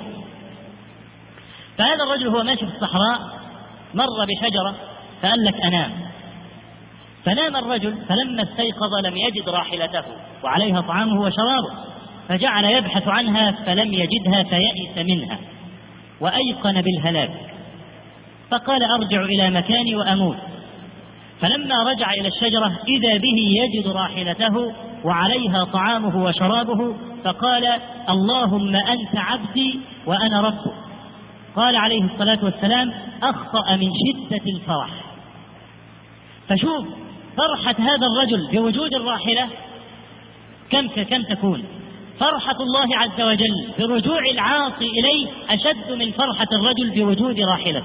فهذا الرجل هو ماشي في الصحراء مر بشجرة فقال لك أنام، فنام الرجل، فلما استيقظ لم يجد راحلته وعليها طعامه وشرابه، فجعل يبحث عنها فلم يجدها فيئس منها وأيقن بالهلاك، فقال: أرجع إلى مكاني وأموت. فلما رجع إلى الشجرة إذا به يجد راحلته وعليها طعامه وشرابه، فقال: اللهم أنت عبدي وأنا ربك. قال عليه الصلاة والسلام: أخطأ من شدة الفرح. فشوف فرحة هذا الرجل بوجود الراحلة كم تكون. فرحة الله عز وجل برجوع العاصي إليه أشد من فرحة الرجل بوجود راحلة.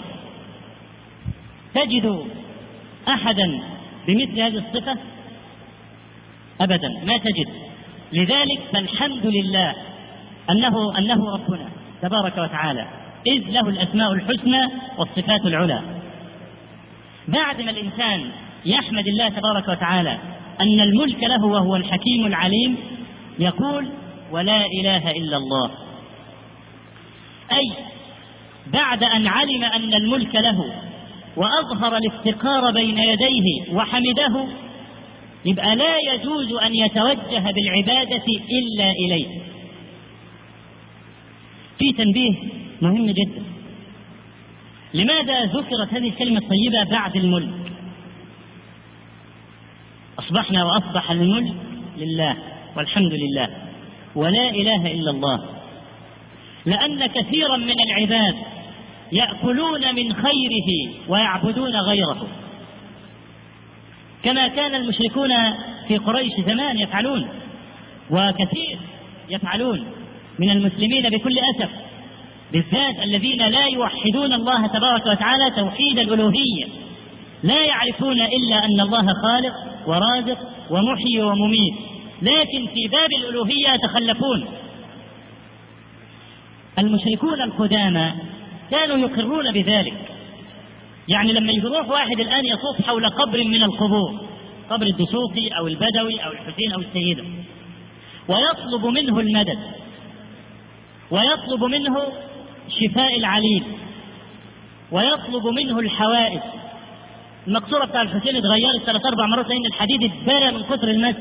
تجد أحدا بمثل هذه الصفة؟ أبدا ما تجد. لذلك فالحمد لله أنه ربنا تبارك وتعالى، إذ له الأسماء الحسنى والصفات العلى. بعد ما الإنسان يحمد الله تبارك وتعالى أن الملك له وهو الحكيم العليم، يقول: ولا إله إلا الله. أي بعد أن علم أن الملك له وأظهر الافتقار بين يديه وحمده، يبقى لا يجوز أن يتوجه بالعبادة إلا إليه. في تنبيه مهم جدا: لماذا ذكرت هذه الكلمة الطيبة بعد الملك؟ أصبحنا وأصبح الملك لله والحمد لله ولا إله إلا الله، لأن كثيرا من العباد يأكلون من خيره ويعبدون غيره، كما كان المشركون في قريش زمان يفعلون، وكثير يفعلون من المسلمين بكل أسف، بالذات الذين لا يوحدون الله تبارك وتعالى توحيد الألوهية، لا يعرفون إلا أن الله خالق ورازق ومحيي ومميت، لكن في باب الألوهية يتخلفون. المشركون القدامى كانوا يقرون بذلك. يعني لما يروح واحد الآن يطوف حول قبر من القبور، قبر الدسوقي أو البدوي أو الحسين أو السيدة، ويطلب منه المدد ويطلب منه شفاء العليل ويطلب منه الحوائج. المقصورة بتاع الحسين اتغيرت 3-4 مرات لأن الحديد اتبرى من كثر المس.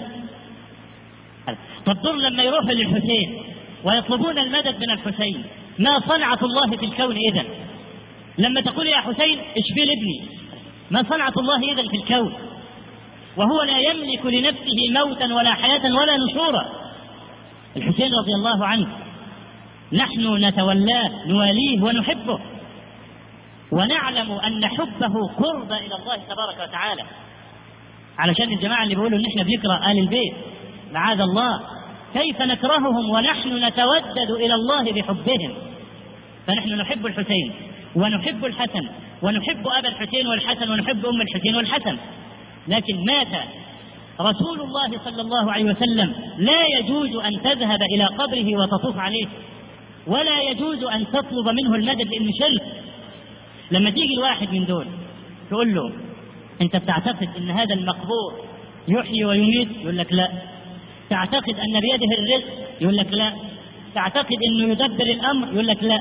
طب دول لما يروحوا للحسين ويطلبون المدد من الحسين، ما صنعة الله في الكون إذن؟ لما تقول يا حسين اشفي لابني، ما صنعة الله إذن في الكون؟ وهو لا يملك لنفسه موتا ولا حياة ولا نشورا. الحسين رضي الله عنه نحن نتولاه نواليه ونحبه، ونعلم أن حبه قرب إلى الله تبارك وتعالى. علشان الجماعة اللي بيقولوا إن احنا بنكره آل البيت، معاذ الله، كيف نكرههم ونحن نتودد إلى الله بحبهم؟ فنحن نحب الحسين ونحب الحسن ونحب أبا الحسين والحسن ونحب أم الحسين والحسن، لكن مات رسول الله صلى الله عليه وسلم، لا يجوز أن تذهب إلى قبره وتطوف عليه، ولا يجوز أن تطلب منه المدد لأنه شرك. لما تيجي الواحد من دول تقول له أنت بتعتقد أن هذا المقبور يحيي ويميت؟ يقول لك لا. تعتقد أن بيده الرزق؟ يقول لك لا. تعتقد أنه يدبر الأمر؟ يقول لك لا.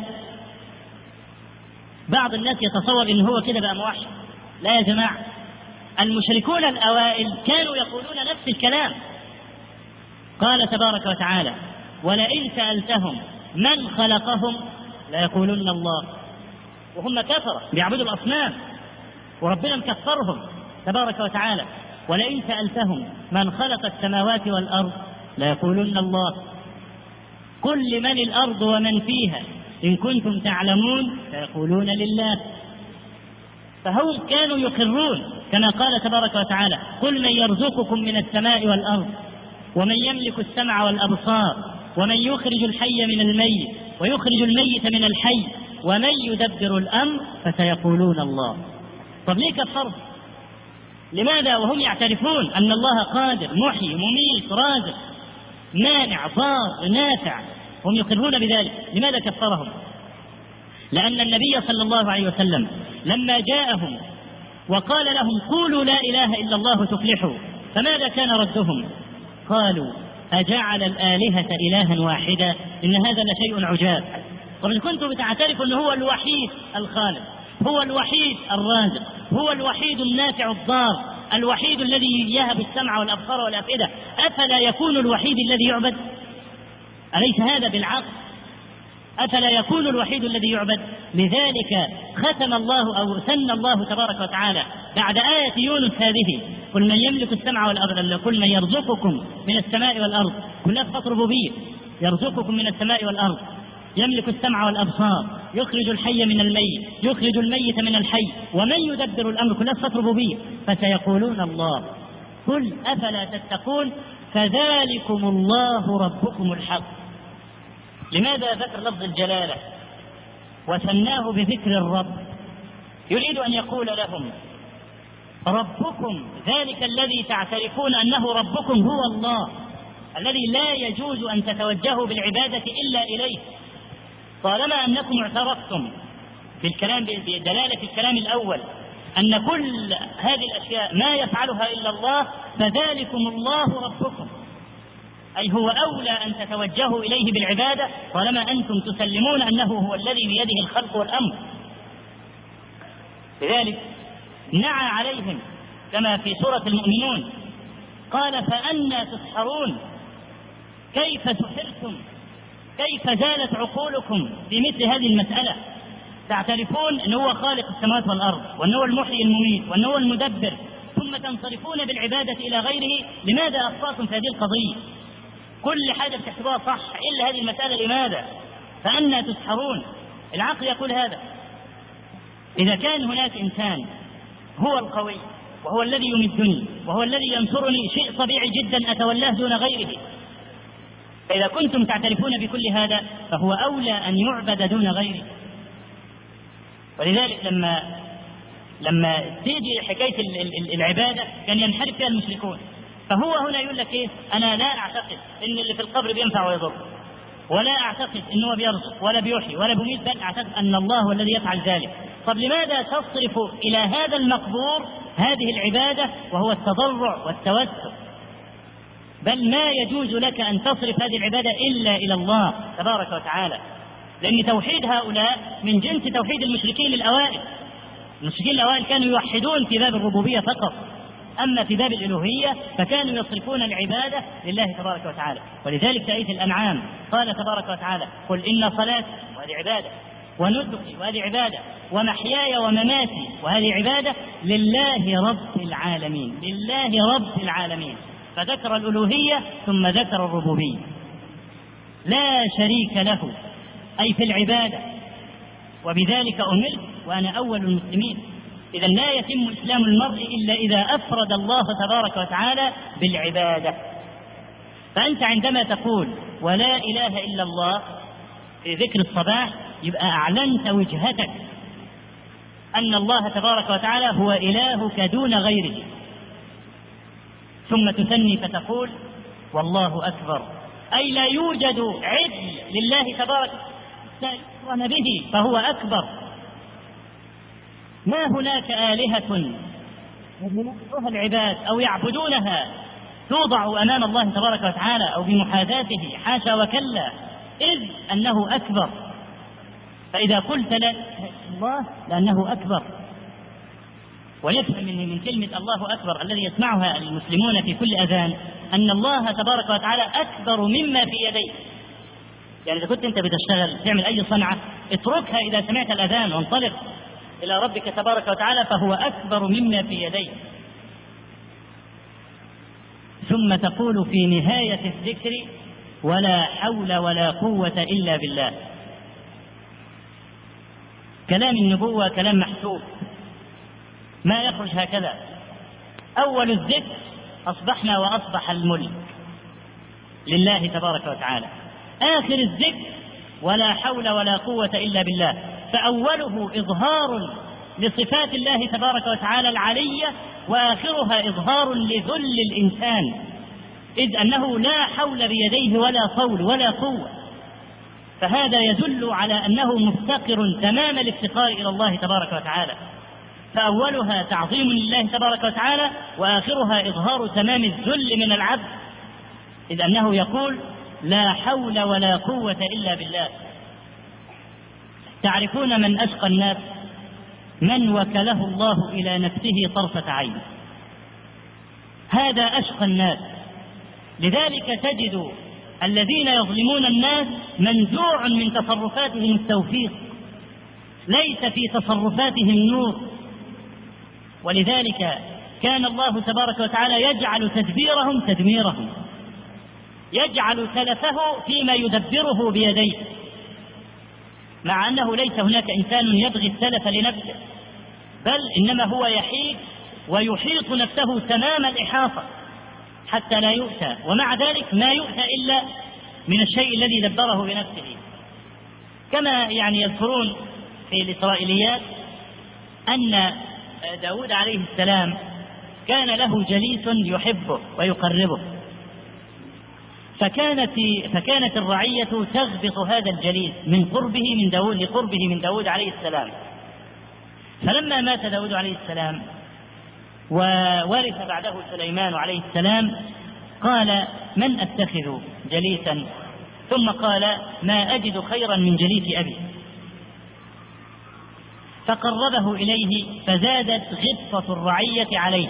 بعض الناس يتصور أنه هو كده بقى موحد. لا يا جماعة، المشركون الأوائل كانوا يقولون نفس الكلام. قال تبارك وتعالى: ولئن سألتهم من خلقهم ليقولن الله. وهم كفرة بيعبدوا الأصنام وربنا مكفرهم تبارك وتعالى. ولئن سألتهم من خلق السماوات والأرض ليقولن الله. قل لمن الأرض ومن فيها إن كنتم تعلمون فيقولون لله. فهم كانوا يقرون كما قال تبارك وتعالى: قل من يرزقكم من السماء والأرض ومن يملك السمع والأبصار ومن يخرج الحي من الميت ويخرج الميت من الحي ومن يدبر الأمر فسيقولون الله. طب ليه كفروا؟ لماذا وهم يعترفون أن الله قادر محيي مميت رازق مانع ضار نافع، هم يقرون بذلك، لماذا كفرهم؟ لأن النبي صلى الله عليه وسلم لما جاءهم وقال لهم: قولوا لا إله إلا الله تفلحوا، فماذا كان ردهم؟ قالوا: أجعل الآلهة إلها واحدا إن هذا لشيء عجاب. وإن كنتم بتعترفوا أنه هو الوحيد الخالق، هو الوحيد الرازق، هو الوحيد النافع الضار، الوحيد الذي يهب السمع والأبصار والأفئدة، أفلا يكون الوحيد الذي يعبد؟ أليس هذا بالعقل؟ أفلا يكون الوحيد الذي يعبد؟ لذلك ختم الله أو سن الله تبارك وتعالى بعد آية يونس هذه: قل من يملك السمع والأرض، قل من يرزقكم من السماء والأرض، كلها صفات ربوبية، يرزقكم من السماء والأرض، يملك السمع والأبصار، يخرج الحي من الميت، يخرج الميت من الحي، ومن يدبر الأمر، كلها صفات ربوبية. فسيقولون الله. قل أفلا تتقون فذلكم الله ربكم الحق. لماذا ذكر لفظ الجلالة وثناه بذكر الرب؟ يريد أن يقول لهم: ربكم ذلك الذي تعترفون أنه ربكم هو الله الذي لا يجوز أن تتوجهوا بالعبادة إلا إليه. طالما أنكم اعترفتم بالكلام بدلالة الكلام الأول أن كل هذه الأشياء ما يفعلها إلا الله، فذلكم الله ربكم، أي هو أولى أن تتوجهوا إليه بالعبادة طالما أنتم تسلمون أنه هو الذي بيده الخلق والأمر. لذلك نعى عليهم كما في سورة المؤمنون قال: فأنى تسحرون، كيف سحرتم، كيف زالت عقولكم بمثل هذه المسألة؟ تعترفون أنه هو خالق السماوات والأرض، وأنه هو المحيي المميت، وأنه هو المدبر، ثم تنصرفون بالعبادة إلى غيره. لماذا أخطأتم في هذه القضية؟ كل حاجة بتحسبوها صح إلا هذه المسألة، لماذا؟ فأنى تسحرون. العقل يقول هذا. إذا كان هناك إنسان هو القوي وهو الذي يمدني وهو الذي ينصرني، شيء طبيعي جدا أتولاه دون غيره. فإذا كنتم تعترفون بكل هذا فهو أولى أن يعبد دون غيره. ولذلك لما تيجي حكاية العبادة كان ينحرف فيها المشركون. فهو هنا يقول لك إيه؟ أنا لا أعتقد إن اللي في القبر بينفع ويضر، ولا أعتقد إنه بيرزق ولا بيحيي ولا بيميت، بل أعتقد أن الله هو الذي يفعل ذلك. طب لماذا تصرف إلى هذا المقبور هذه العبادة وهو التضرع والتوسل؟ بل ما يجوز لك أن تصرف هذه العبادة إلا إلى الله تبارك وتعالى، لأن توحيد هؤلاء من جنس توحيد المشركين الأوائل. المشركين الأوائل كانوا يوحدون في باب الربوبية فقط، أما في باب الألوهية فكانوا يصرفون العبادة لله تبارك وتعالى. ولذلك في آية الأنعام قال تبارك وتعالى: قل إن صلاتي، وهذه عبادة، ونسكي، وهذه عبادة، ومحياي ومماتي، وهذه عبادة، لله رب العالمين، لله رب العالمين. فذكر الألوهية ثم ذكر الربوبية، لا شريك له أي في العبادة، وبذلك أمرت وأنا أول المسلمين. إذا لا يتم إسلام المرء إلا إذا أفرد الله تبارك وتعالى بالعبادة. فأنت عندما تقول ولا إله إلا الله في ذكر الصباح يبقى أعلنت وجهتك أن الله تبارك وتعالى هو إلهك دون غيره. ثم تثني فتقول والله أكبر، أي لا يوجد عدل لله تبارك وتعالى به فهو أكبر. ما هناك آلهة يملكها العباد أو يعبدونها توضع أمام الله تبارك وتعالى أو بمحاذاته، حاشا وكلا، إذ أنه أكبر. فإذا قلت لا الله لأنه أكبر. ويفهم من كلمة الله أكبر الذي يسمعها المسلمون في كل أذان أن الله تبارك وتعالى أكبر مما في يديك. يعني إذا كنت أنت بتشتغل تعمل أي صنعة اتركها إذا سمعت الأذان وانطلق إلى ربك تبارك وتعالى فهو أكبر مما في يديك. ثم تقول في نهاية الذكر ولا حول ولا قوة إلا بالله. كلام النبوة كلام محسوب، ما يخرج هكذا: أول الذكر أصبحنا وأصبح الملك لله تبارك وتعالى، آخر الذكر ولا حول ولا قوة إلا بالله. فأوله إظهار لصفات الله تبارك وتعالى العلية، وآخرها إظهار لذل الإنسان، إذ أنه لا حول بيديه ولا طول ولا قوة، فهذا يدل على أنه مفتقر تمام الافتقار إلى الله تبارك وتعالى. فأولها تعظيم لله تبارك وتعالى، وآخرها إظهار تمام الذل من العبد، إذ أنه يقول لا حول ولا قوة إلا بالله. تعرفون من أشقى الناس؟ من وكله الله إلى نفسه طرفة عين، هذا أشقى الناس. لذلك تجد الذين يظلمون الناس منزوع من تصرفاتهم التوفيق، ليس في تصرفاتهم نور. ولذلك كان الله تبارك وتعالى يجعل تدبيرهم تدميرهم، يجعل تلفه فيما يدبره بيديه، مع أنه ليس هناك إنسان يبغي التلف لنفسه، بل إنما هو يحيد ويحيط نفسه تمام الإحاطة حتى لا يؤتى، ومع ذلك ما يؤتى إلا من الشيء الذي دبره بنفسه. كما يذكرون في الإسرائيليات أن داود عليه السلام كان له جليس يحبه ويقربه، فكانت الرعية تغبط هذا الجليس من قربه من داود، لقربه من داود عليه السلام. فلما مات داود عليه السلام وورث بعده سليمان عليه السلام، قال من أتخذ جليسا؟ ثم قال ما أجد خيرا من جليس أبي، فقربه إليه، فزادت غبطة الرعية عليه.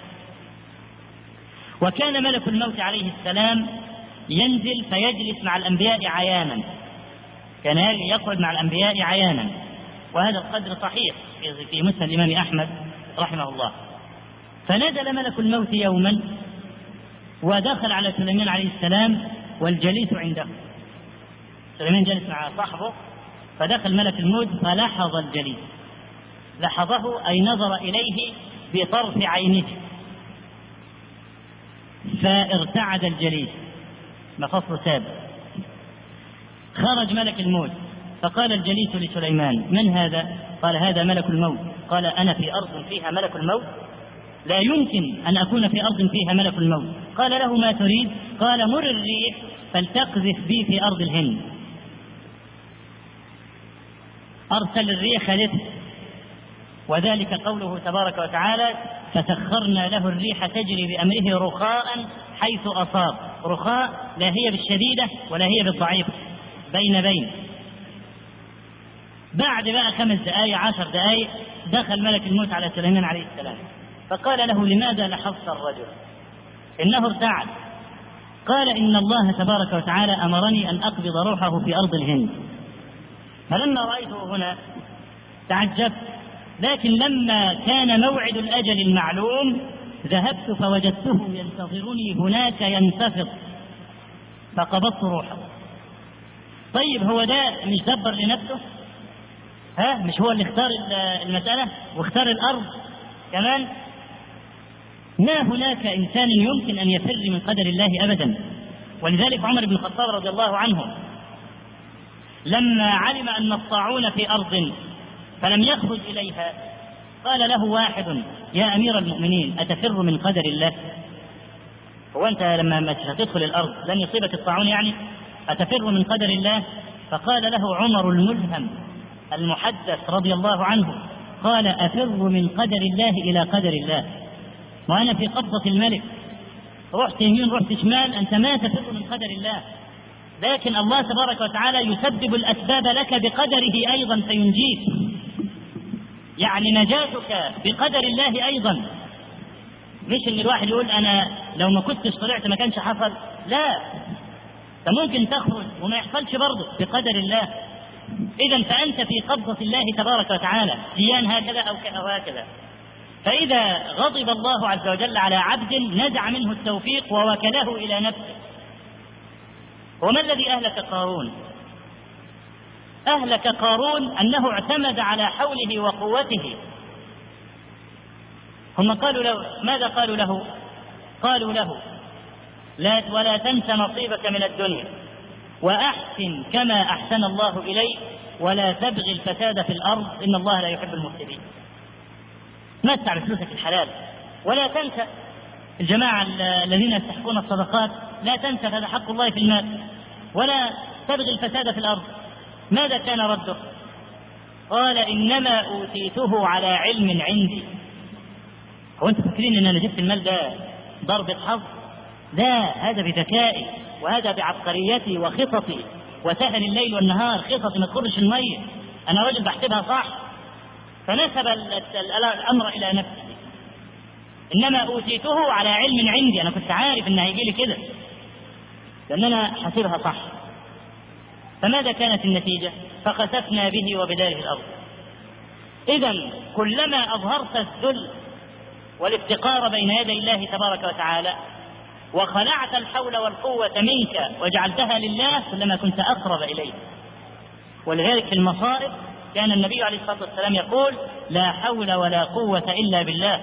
وكان ملك الموت عليه السلام ينزل فيجلس مع الأنبياء عيانا، كان يقعد مع الأنبياء عيانا، وهذا القدر صحيح في مسند الإمام أحمد رحمه الله. فنزل ملك الموت يوما ودخل على سليمان عليه السلام والجليس عنده، سليمان جلس مع صاحبه، فدخل ملك الموت فلحظ الجليس، لحظه أي نظر إليه بطرف عينه، فارتعد الجليس، مفصل سابق. خرج ملك الموت فقال الجليس لسليمان من هذا؟ قال هذا ملك الموت. قال أنا في أرض فيها ملك الموت؟ لا يمكن أن أكون في أرض فيها ملك الموت. قال له ما تريد؟ قال مر الريح فلتقذف بي في أرض الهند. أرسل الريح خلفه، وذلك قوله تبارك وتعالى فسخرنا له الريح تجري بأمره رخاء حيث أصاب. رخاء لا هي بالشديدة ولا هي بالضعيفة، بين. بعد 5 دقائق 10 دقائق دخل ملك الموت على سليمان عليه السلام، فقال له لماذا لحظت الرجل؟ إنه ارتعد. قال إن الله تبارك وتعالى أمرني أن أقبض روحه في أرض الهند. فلما رأيته هنا تعجبت، لكن لما كان موعد الأجل المعلوم ذهبت فوجدته ينتظرني هناك ينتفض، فقبضت روحه. طيب هو ده مش دبر لنفسه؟ مش هو اللي اختار المسألة واختار الأرض كمان؟ ما هناك إنسان يمكن أن يفر من قدر الله أبدا. ولذلك عمر بن الخطاب رضي الله عنه لما علم أن الطاعون في أرض فلم يخرج إليها، قال له واحد يا أمير المؤمنين أتفر من قدر الله؟ هو أنت لما تدخل الأرض لن يصيبك الطاعون يعني؟ أتفر من قدر الله؟ فقال له عمر الملهم المحدث رضي الله عنه، قال أفر من قدر الله إلى قدر الله، وأنا في قبضة الملك، رحت يمين رحت شمال، أنت ما تفر من قدر الله، لكن الله تبارك وتعالى يسبب الأسباب لك بقدره أيضا فينجيك، يعني نجاتك بقدر الله أيضا. مش إن الواحد يقول أنا لو ما كنتش طلعت ما كانش حصل، لا، فممكن تخرج وما يحصلش برضه بقدر الله. إذن فأنت في قبضة الله تبارك وتعالى، ديان هكذا أو هكذا. فإذا غضب الله عز وجل على عبد نزع منه التوفيق ووكله إلى نفسه. وما الذي أهلك قارون؟ أهلك قارون أنه اعتمد على حوله وقوته، هم قالوا له ماذا قالوا له؟ قالوا له ولا تنس نصيبك من الدنيا وأحسن كما أحسن الله إليك ولا تبغي الفساد في الأرض إن الله لا يحب المفسدين. متع بفلوسك الحلال ولا تنسى. الجماعة الذين يستحقون الصدقات لا تنسى، هذا حق الله في المال، ولا تبغي الفساد في الأرض. ماذا كان رده؟ قال إنما أوتيته على علم عندي. هو أنتم فاكرين إن أنا جبت المال ده ضربة حظ؟ لا، هذا بذكائي وهذا بعبقريتي وخططي وسهر الليل والنهار، خططي ما تخرش المية، أنا رجل بحسبها صح. فنسب الأمر إلى نفسه. إنما أوتيته على علم عندي، أنا كنت عارف إنه هيجي لي كده لأن أنا حسبها صح. فماذا كانت النتيجة؟ فخسفنا به وبداره الأرض. إذن كلما أظهرت الذل والافتقار بين يدي الله تبارك وتعالى وخلعت الحول والقوة منك وجعلتها لله كلما كنت أقرب إليه. ولذلك في المصائب كان النبي عليه الصلاة والسلام يقول لا حول ولا قوة إلا بالله،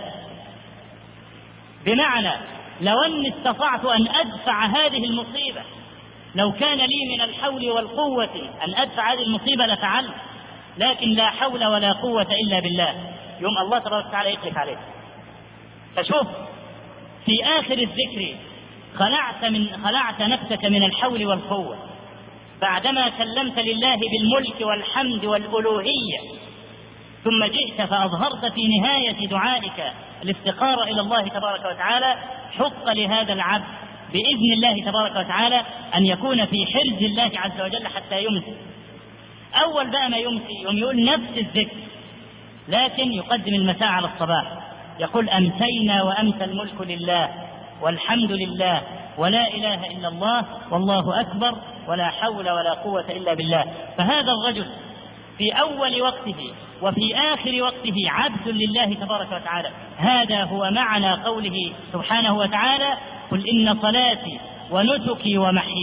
بمعنى لو أني استطعت أن أدفع هذه المصيبة، لو كان لي من الحول والقوة أن أدفع هذه المصيبة لفعلت، لكن لا حول ولا قوة إلا بالله. يوم الله تبارك وتعالى يقلق عليه. فشوف في آخر الذكر خلعت نفسك من الحول والقوة بعدما سلمت لله بالملك والحمد والألوهية، ثم جئت فأظهرت في نهاية دعائك الافتقار إلى الله تبارك وتعالى. حق لهذا العبد بإذن الله تبارك وتعالى أن يكون في حرز الله عز وجل حتى يمسي. أول بقى ما يمسي يوم يقول نفس الذكر، لكن يقدم المساء على الصباح، يقول أمسينا وأمسى الملك لله والحمد لله ولا إله إلا الله والله أكبر ولا حول ولا قوة إلا بالله. فهذا الرجل في أول وقته وفي آخر وقته عبد لله تبارك وتعالى. هذا هو معنى قوله سبحانه وتعالى قل إن صلاتي ونسكي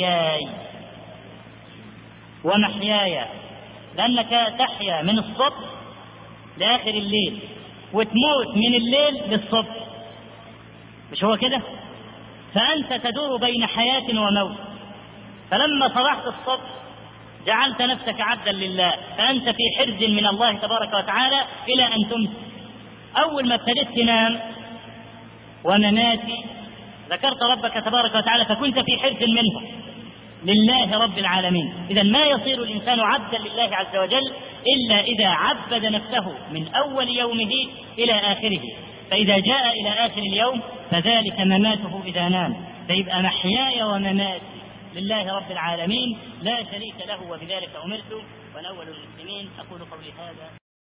ومحياي، لأنك تحيا من الصبح لآخر الليل وتموت من الليل للصبح، مش هو كده؟ فأنت تدور بين حياة وموت. فلما صرحت الصبح جعلت نفسك عبدا لله، فأنت في حرز من الله تبارك وتعالى إلى أن تمسي. أول ما ابتدت تنام ومماتي ذكرت ربك تبارك وتعالى فكنت في حرز منه لله رب العالمين. إذا ما يصير الإنسان عبدا لله عز وجل إلا إذا عبد نفسه من أول يومه إلى آخره. فإذا جاء إلى آخر اليوم فذلك مماته إذا نام، فيبقى محياي ومماتي لله رب العالمين لا شريك له وبذلك أمرت وأنا أول المسلمين. أقول قولي هذا